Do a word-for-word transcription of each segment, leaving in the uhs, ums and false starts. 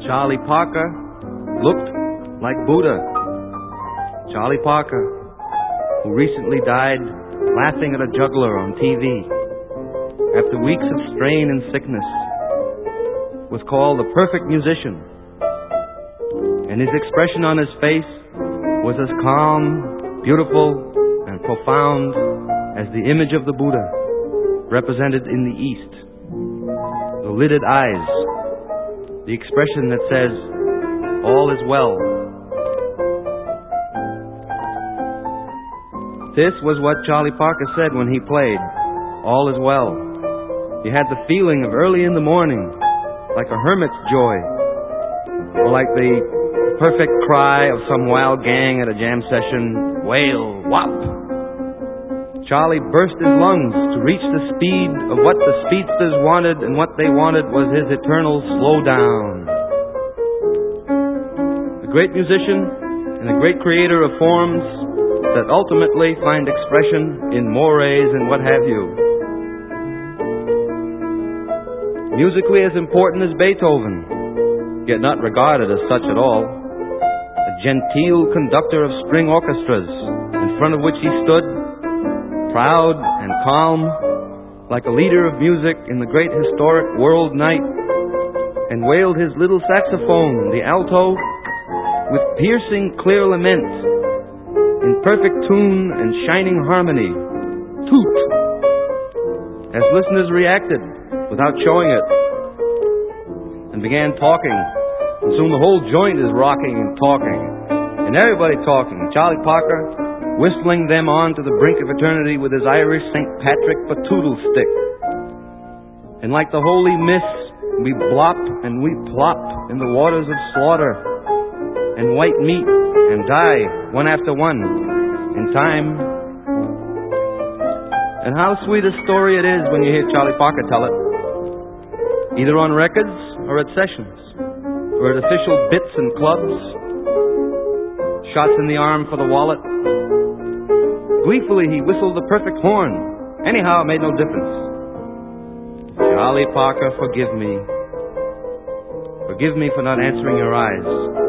Charlie Parker looked like Buddha. Charlie Parker, who recently died laughing at a juggler on T V after weeks of strain and sickness, was called the perfect musician. And his expression on his face was as calm, beautiful, and profound as the image of the Buddha represented in the East. The lidded eyes, the expression that says, all is well. This was what Charlie Parker said when he played, all is well. You had the feeling of early in the morning, like a hermit's joy, or like the perfect cry of some wild gang at a jam session, wail, whop. Charlie burst his lungs to reach the speed of what the speedsters wanted, and what they wanted was his eternal slow down. A great musician and a great creator of forms that ultimately find expression in mores and what have you. Musically as important as Beethoven, yet not regarded as such at all. A genteel conductor of string orchestras, in front of which he stood, proud and calm, like a leader of music in the great historic world night, and wailed his little saxophone, the alto, with piercing clear lament, in perfect tune and shining harmony, toot, as listeners reacted without showing it, and began talking, and soon the whole joint is rocking and talking, and everybody talking. Charlie Parker whistling them on to the brink of eternity with his Irish Saint Patrick batoodle stick. And like the holy mists, we blop and we plop in the waters of slaughter and white meat, and die one after one in time. And how sweet a story it is when you hear Charlie Parker tell it, either on records or at sessions, or at official bits and clubs, shots in the arm for the wallet. Gleefully he whistled the perfect horn. Anyhow, it made no difference. Charlie Parker, forgive me. Forgive me for not answering your eyes,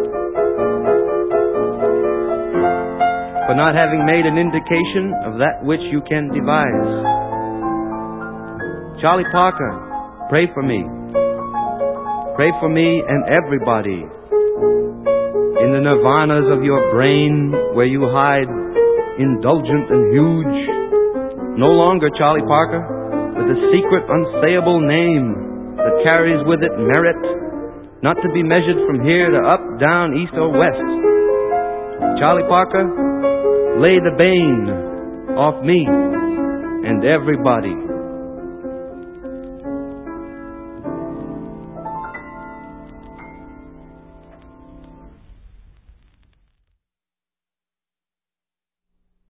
for not having made an indication of that which you can devise. Charlie Parker, pray for me. Pray for me and everybody in the nirvanas of your brain, where you hide, indulgent and huge, no longer Charlie Parker, with a secret unsayable name that carries with it merit, not to be measured from here to up, down, east or west. Charlie Parker, lay the bane off me and everybody.